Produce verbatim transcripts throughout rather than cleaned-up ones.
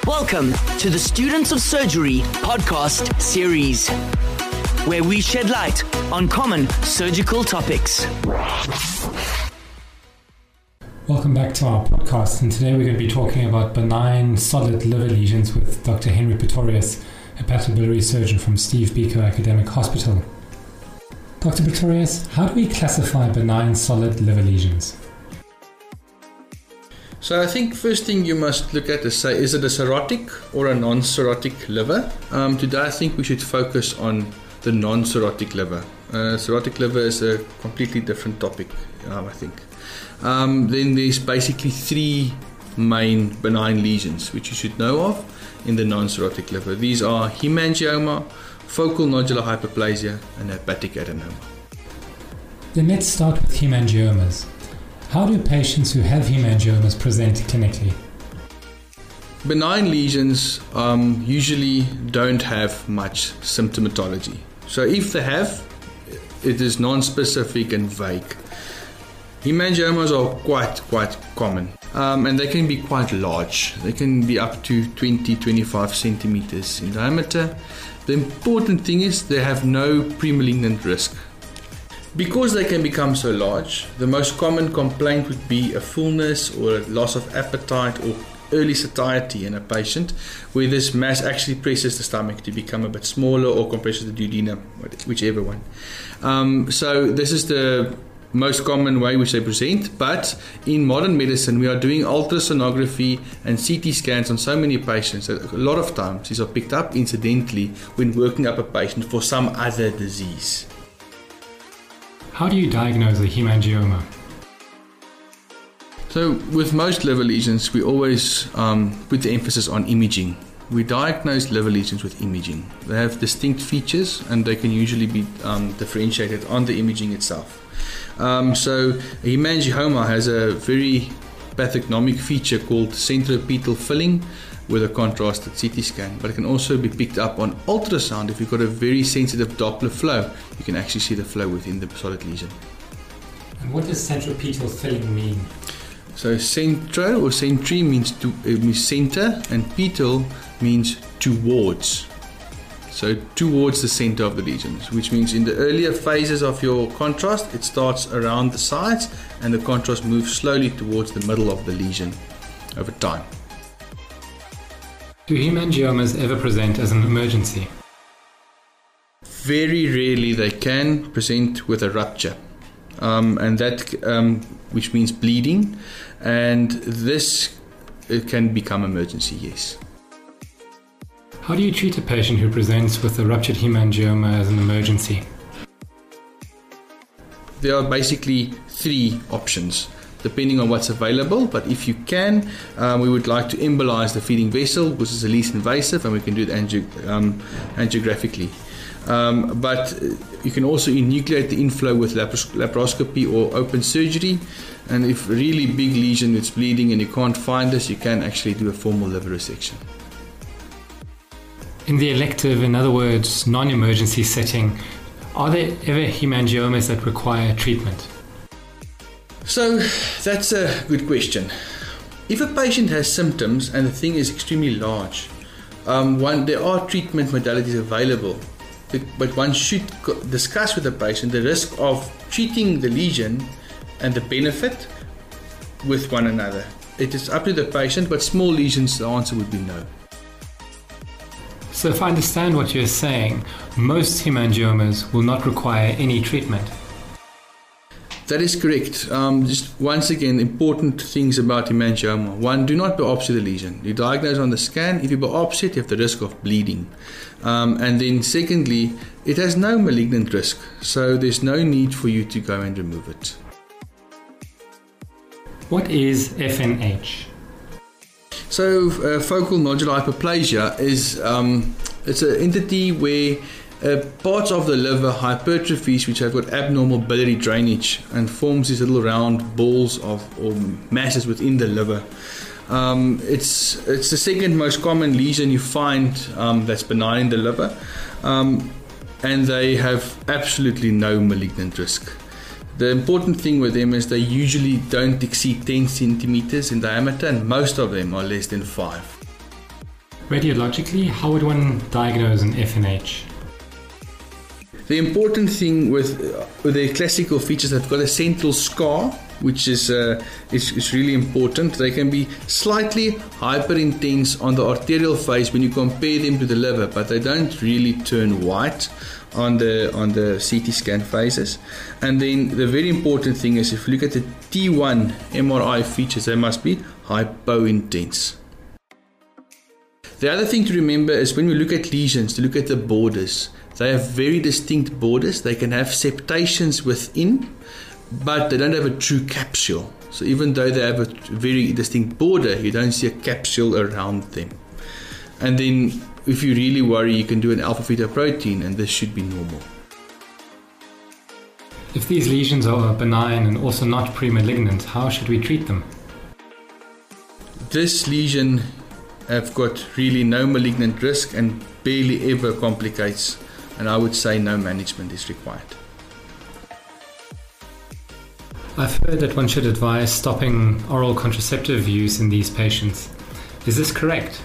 Welcome to the Students of Surgery podcast series, where we shed light on common surgical topics. Welcome back to our podcast, and today we're going to be talking about benign solid liver lesions with Doctor Henry Pretorius, hepatobiliary surgeon from Steve Biko Academic Hospital. Doctor Pretorius, how do we classify benign solid liver lesions? So I think first thing you must look at is say, is it a cirrhotic or a non-cirrhotic liver? Um, today I think we should focus on the non-cirrhotic liver. Uh, cirrhotic liver is a completely different topic, um, I think. Um, then there's basically three main benign lesions which you should know of in the non-cirrhotic liver. These are hemangioma, focal nodular hyperplasia, and hepatic adenoma. Then let's start with hemangiomas. How do patients who have hemangiomas present clinically? Benign lesions um, usually don't have much symptomatology. So if they have, it is non-specific and vague. Hemangiomas are quite, quite common, um, and they can be quite large. They can be up to twenty to twenty-five centimeters in diameter. The important thing is they have no premalignant risk. Because they can become so large, the most common complaint would be a fullness or a loss of appetite or early satiety in a patient, where this mass actually presses the stomach to become a bit smaller or compresses the duodenum, whichever one. Um, so this is the most common way which they present, but in modern medicine we are doing ultrasonography and C T scans on so many patients that a lot of times these are picked up incidentally when working up a patient for some other disease. How do you diagnose a hemangioma? So with most liver lesions we always um, put the emphasis on imaging. We diagnose liver lesions with imaging. They have distinct features and they can usually be um, differentiated on the imaging itself. Um, so a hemangioma has a very pathognomic feature called centropetal filling with a contrasted C T scan, but it can also be picked up on ultrasound. If you've got a very sensitive Doppler flow, you can actually see the flow within the solid lesion. And what does centropetal filling mean? So centro or centri means to it means center, and petal means towards. So towards the center of the lesions, which means in the earlier phases of your contrast, it starts around the sides and the contrast moves slowly towards the middle of the lesion over time. Do hemangiomas ever present as an emergency? Very rarely they can present with a rupture, um, and that um, which means bleeding, and this it can become emergency, yes. How do you treat a patient who presents with a ruptured hemangioma as an emergency? There are basically three options, depending on what's available, but if you can, um, we would like to embolize the feeding vessel, which is the least invasive, and we can do it angi- um, angiographically. Um, but you can also enucleate the inflow with lapros- laparoscopy or open surgery, and if a really big lesion is bleeding and you can't find this, you can actually do a formal liver resection. In the elective, in other words, non-emergency setting, are there ever hemangiomas that require treatment? So that's a good question. If a patient has symptoms and the thing is extremely large, um, one, there are treatment modalities available, but one should discuss with the patient the risk of treating the lesion and the benefit with one another. It is up to the patient, but small lesions, the answer would be no. So if I understand what you're saying, most hemangiomas will not require any treatment. That is correct. Um, just once again, important things about hemangioma. One, do not biopsy the lesion. You diagnose on the scan. If you biopsy it, you have the risk of bleeding. Um, and then secondly, it has no malignant risk, so there's no need for you to go and remove it. What is F N H? So uh, focal nodular hyperplasia is um, it's an entity where uh, parts of the liver hypertrophies which have got abnormal biliary drainage and forms these little round balls of or masses within the liver. Um, it's it's the second most common lesion you find um, that's benign in the liver, um, and they have absolutely no malignant risk. The important thing with them is they usually don't exceed ten centimeters in diameter, and most of them are less than five. Radiologically, how would one diagnose an F N H? The important thing with, uh, with the classical features, they've got a central scar, which is, uh, is is really important. They can be slightly hyperintense on the arterial phase when you compare them to the liver, but they don't really turn white on the on the C T scan phases. And then the very important thing is, if you look at the T one M R I features, they must be hypointense. The other thing to remember is when we look at lesions, to look at the borders. They have very distinct borders. They can have septations within, but they don't have a true capsule. So even though they have a very distinct border, you don't see a capsule around them. And then if you really worry, you can do an alpha-fetoprotein, and this should be normal. If these lesions are benign and also not pre-malignant, how should we treat them? This lesion have got really no malignant risk and barely ever complicates, and I would say no management is required. I've heard that one should advise stopping oral contraceptive use in these patients. Is this correct?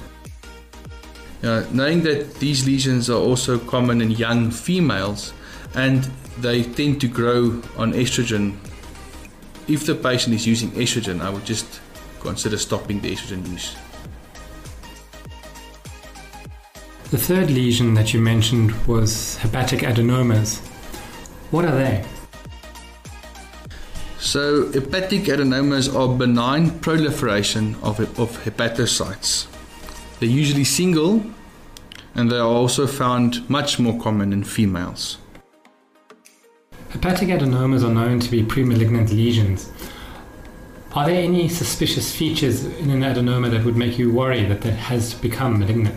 Uh, knowing that these lesions are also common in young females and they tend to grow on estrogen, if the patient is using estrogen, I would just consider stopping the estrogen use. The third lesion that you mentioned was hepatic adenomas. What are they? So hepatic adenomas are benign proliferation of, of hepatocytes. They're usually single, and they are also found much more common in females. Hepatic adenomas are known to be pre-malignant lesions. Are there any suspicious features in an adenoma that would make you worry that that has become malignant?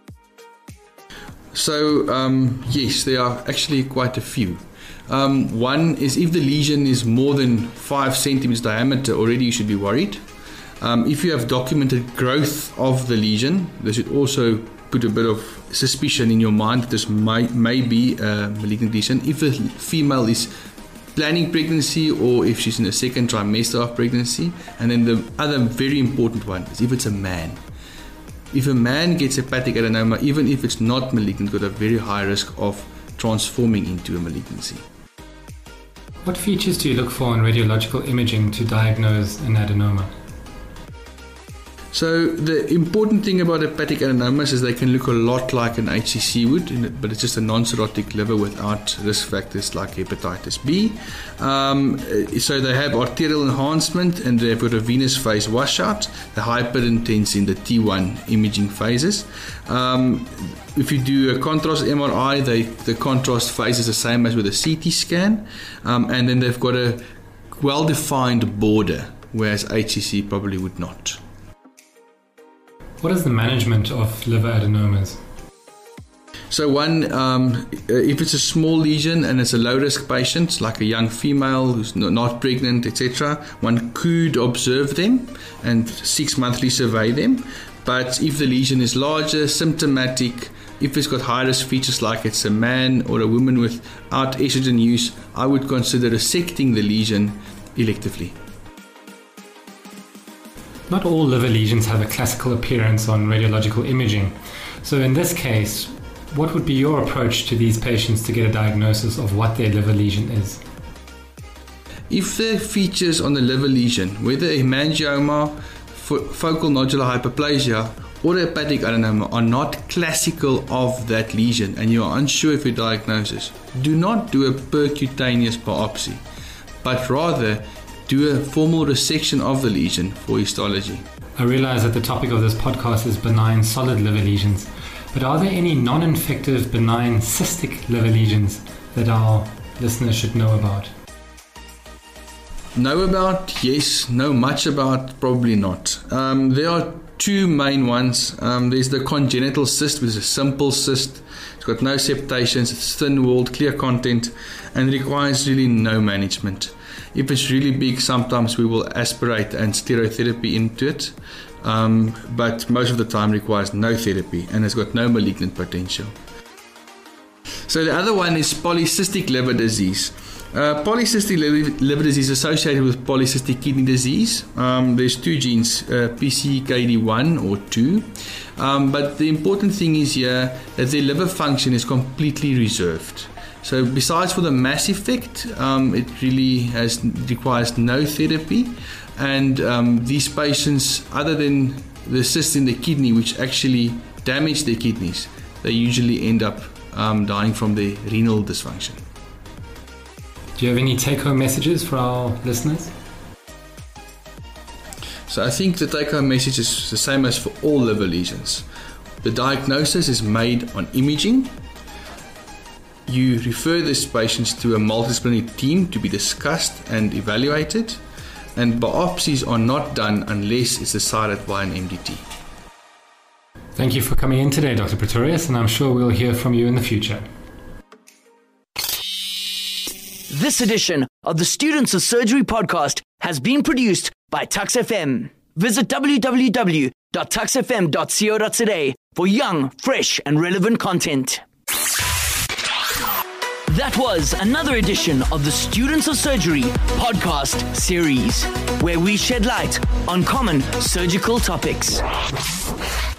So, um, yes, there are actually quite a few. Um, one is if the lesion is more than five centimeters diameter, already you should be worried. Um, if you have documented growth of the lesion, this should also put a bit of suspicion in your mind that this may, may be a malignant lesion. If the female is planning pregnancy or if she's in the second trimester of pregnancy. And then the other very important one is if it's a man. If a man gets hepatic adenoma, even if it's not malignant, got a very high risk of transforming into a malignancy. What features do you look for in radiological imaging to diagnose an adenoma? So the important thing about hepatic adenomas is they can look a lot like an H C C would, but it's just a non-cirrhotic liver without risk factors like hepatitis B. Um, so they have arterial enhancement and they've got a venous phase washout, the hyperintense in the T one imaging phases. Um, if you do a contrast M R I, they, the contrast phase is the same as with a C T scan, um, and then they've got a well-defined border, whereas H C C probably would not. What is the management of liver adenomas? So one, um, if it's a small lesion and it's a low-risk patient, like a young female who's not pregnant, et cetera, one could observe them and six-monthly survey them. But if the lesion is larger, symptomatic, if it's got high-risk features like it's a man or a woman without estrogen use, I would consider resecting the lesion electively. Not all liver lesions have a classical appearance on radiological imaging. So in this case, what would be your approach to these patients to get a diagnosis of what their liver lesion is? If the features on the liver lesion, whether hemangioma, focal nodular hyperplasia, or hepatic adenoma, are not classical of that lesion and you are unsure of your diagnosis, do not do a percutaneous biopsy, but rather do a formal resection of the lesion for histology. I realize that the topic of this podcast is benign solid liver lesions, but are there any non-infective benign cystic liver lesions that our listeners should know about? Know about, yes. Know much about, probably not. Um, there are two main ones. Um, there's the congenital cyst, which is a simple cyst. It's got no septations, it's thin-walled, clear content, and requires really no management. If it's really big, sometimes we will aspirate and stereotherapy into it, um, but most of the time requires no therapy and has got no malignant potential. So the other one is polycystic liver disease. Uh, polycystic liver disease is associated with polycystic kidney disease. Um, there's two genes, uh, P C K D one or two. Um, but the important thing is here that the liver function is completely reserved. So besides for the mass effect, um, it really has requires no therapy. And um, these patients, other than the cysts in the kidney, which actually damage their kidneys, they usually end up um, dying from the renal dysfunction. Do you have any take-home messages for our listeners? So I think the take-home message is the same as for all liver lesions. The diagnosis is made on imaging. You refer these patients to a multidisciplinary team to be discussed and evaluated. And biopsies are not done unless it's decided by an M D T. Thank you for coming in today, Doctor Pretorius, and I'm sure we'll hear from you in the future. This edition of the Students of Surgery podcast has been produced by Tux F M. Visit w w w dot tux f m dot co dot z a for young, fresh and relevant content. That was another edition of the Students of Surgery podcast series, where we shed light on common surgical topics.